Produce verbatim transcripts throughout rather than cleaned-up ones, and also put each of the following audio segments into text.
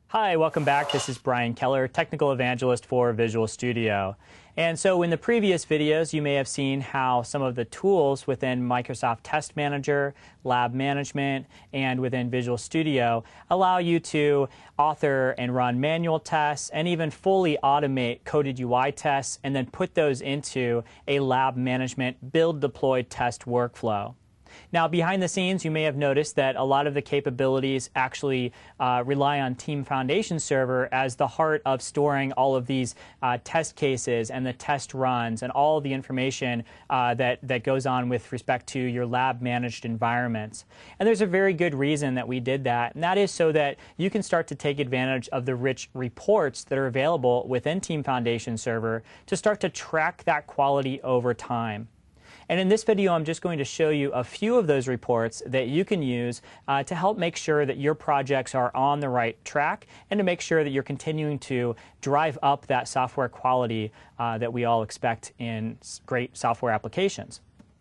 Hi, welcome back. This is Brian Keller, Technical Evangelist for Visual Studio. And so in the previous videos, you may have seen how some of the tools within Microsoft Test Manager, Lab Management, and within Visual Studio allow you to author and run manual tests and even fully automate coded U I tests and then put those into a lab management build, deploy, test workflow. Now, behind the scenes, you may have noticed that a lot of the capabilities actually uh, rely on Team Foundation Server as the heart of storing all of these uh, test cases and the test runs and all the information uh, that, that goes on with respect to your lab-managed environments. And there's a very good reason that we did that, and that is so that you can start to take advantage of the rich reports that are available within Team Foundation Server to start to track that quality over time. And in this video, I'm just going to show you a few of those reports that you can use uh, to help make sure that your projects are on the right track and to make sure that you're continuing to drive up that software quality uh, that we all expect in great software applications.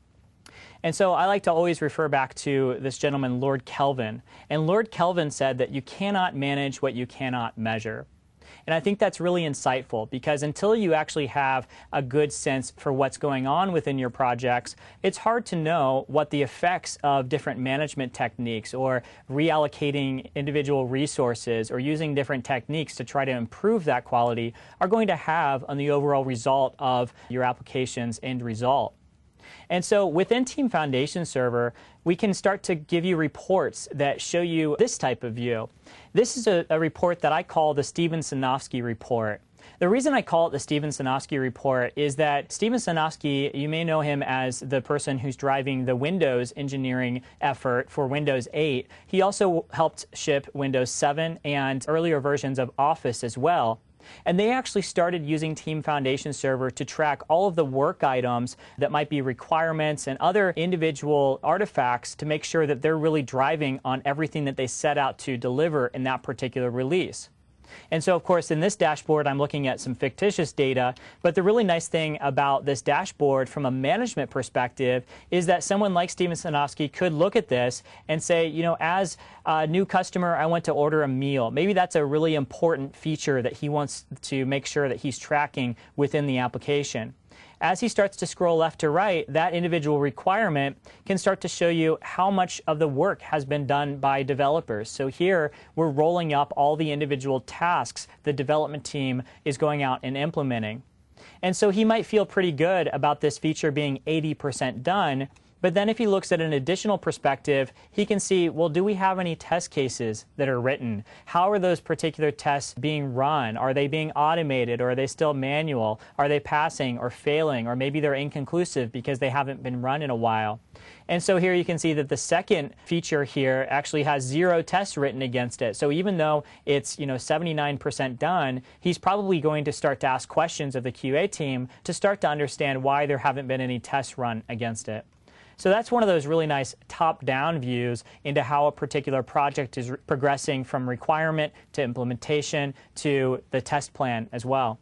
And so I like to always refer back to this gentleman, Lord Kelvin. And Lord Kelvin said that you cannot manage what you cannot measure. And I think that's really insightful because until you actually have a good sense for what's going on within your projects, it's hard to know what the effects of different management techniques or reallocating individual resources or using different techniques to try to improve that quality are going to have on the overall result of your application's end result. And so within Team Foundation Server, we can start to give you reports that show you this type of view. This is a, a report that I call the Steven Sinofsky report. The reason I call it the Steven Sinofsky report is that Steven Sinofsky, you may know him as the person who's driving the Windows engineering effort for Windows eight. He also helped ship Windows seven and earlier versions of Office as well. And they actually started using Team Foundation Server to track all of the work items that might be requirements and other individual artifacts to make sure that they're really driving on everything that they set out to deliver in that particular release. And so, of course, in this dashboard, I'm looking at some fictitious data. But the really nice thing about this dashboard from a management perspective is that someone like Steven Sinofsky could look at this and say, you know, as a new customer, I want to order a meal. Maybe that's a really important feature that he wants to make sure that he's tracking within the application. As he starts to scroll left to right, that individual requirement can start to show you how much of the work has been done by developers. So here, we're rolling up all the individual tasks the development team is going out and implementing. And so he might feel pretty good about this feature being eighty percent done. But then if he looks at an additional perspective, he can see, well, do we have any test cases that are written? How are those particular tests being run? Are they being automated, or are they still manual? Are they passing or failing, or maybe they're inconclusive because they haven't been run in a while? And so here you can see that the second feature here actually has zero tests written against it. So even though it's, you know, seventy-nine percent done, he's probably going to start to ask questions of the Q A team to start to understand why there haven't been any tests run against it. So that's one of those really nice top-down views into how a particular project is progressing from requirement to implementation to the test plan as well.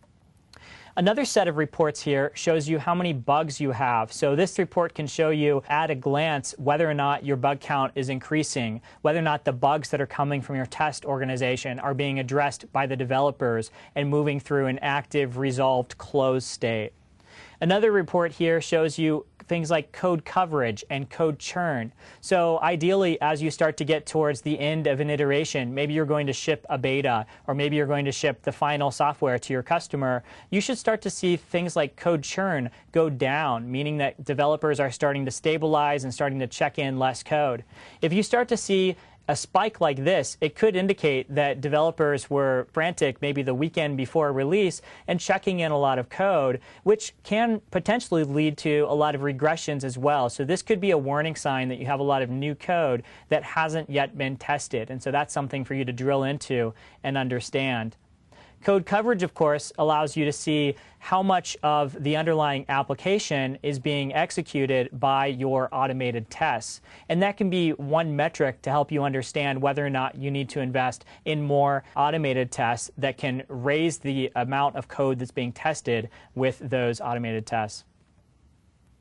Another set of reports here shows you how many bugs you have. So this report can show you at a glance whether or not your bug count is increasing, whether or not the bugs that are coming from your test organization are being addressed by the developers and moving through an active, resolved, closed state. Another report here shows you things like code coverage and code churn. So ideally, as you start to get towards the end of an iteration, maybe you're going to ship a beta, or maybe you're going to ship the final software to your customer, you should start to see things like code churn go down, meaning that developers are starting to stabilize and starting to check in less code. If you start to see a spike like this, it could indicate that developers were frantic maybe the weekend before release and checking in a lot of code, which can potentially lead to a lot of regressions as well. So this could be a warning sign that you have a lot of new code that hasn't yet been tested. And so that's something for you to drill into and understand. Code coverage, of course, allows you to see how much of the underlying application is being executed by your automated tests. And that can be one metric to help you understand whether or not you need to invest in more automated tests that can raise the amount of code that's being tested with those automated tests.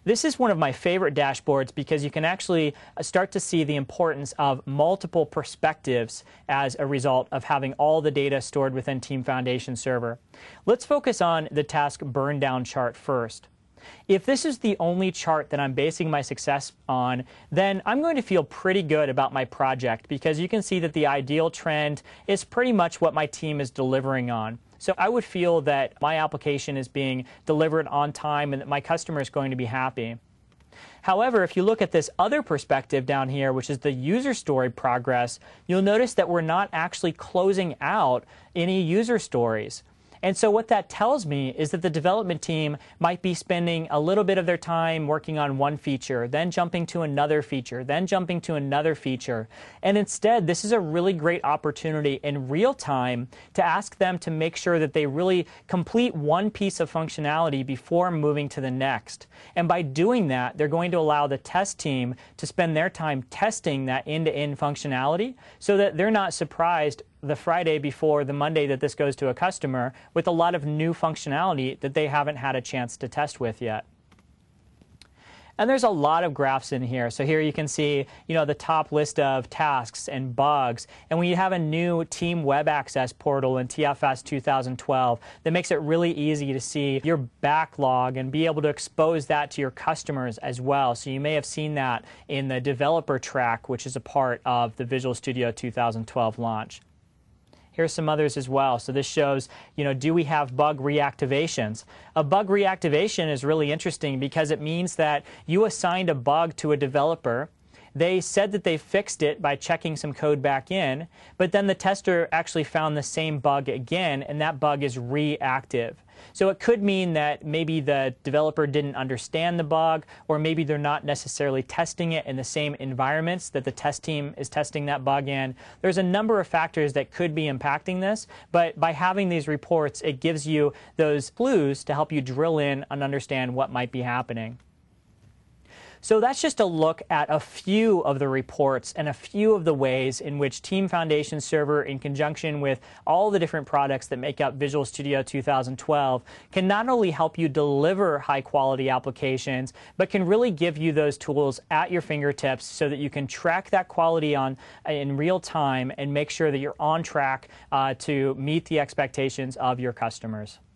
This is one of my favorite dashboards because you can actually start to see the importance of multiple perspectives as a result of having all the data stored within Team Foundation Server. Let's focus on the task burn down chart first. If this is the only chart that I'm basing my success on, then I'm going to feel pretty good about my project because you can see that the ideal trend is pretty much what my team is delivering on. So I would feel that my application is being delivered on time and that my customer is going to be happy. However, if you look at this other perspective down here, which is the user story progress, you'll notice that we're not actually closing out any user stories. And so what that tells me is that the development team might be spending a little bit of their time working on one feature, then jumping to another feature, then jumping to another feature. And instead, this is a really great opportunity in real time to ask them to make sure that they really complete one piece of functionality before moving to the next. And by doing that, they're going to allow the test team to spend their time testing that end-to-end functionality so that they're not surprised the Friday before the Monday that this goes to a customer with a lot of new functionality that they haven't had a chance to test with yet. And there's a lot of graphs in here. So here you can see, you know, the top list of tasks and bugs. And we have a new Team Web Access portal in T F S two thousand twelve that makes it really easy to see your backlog and be able to expose that to your customers as well. So you may have seen that in the developer track, which is a part of the Visual Studio two thousand twelve launch. Here's some others as well. So this shows, you know, do we have bug reactivations? A bug reactivation is really interesting because it means that you assigned a bug to a developer. They said that they fixed it by checking some code back in, but then the tester actually found the same bug again, and that bug is reactive. So it could mean that maybe the developer didn't understand the bug, or maybe they're not necessarily testing it in the same environments that the test team is testing that bug in. There's a number of factors that could be impacting this, but by having these reports, it gives you those clues to help you drill in and understand what might be happening. So that's just a look at a few of the reports and a few of the ways in which Team Foundation Server, in conjunction with all the different products that make up Visual Studio two thousand twelve, can not only help you deliver high-quality applications, but can really give you those tools at your fingertips so that you can track that quality on in real time and make sure that you're on track uh, to meet the expectations of your customers.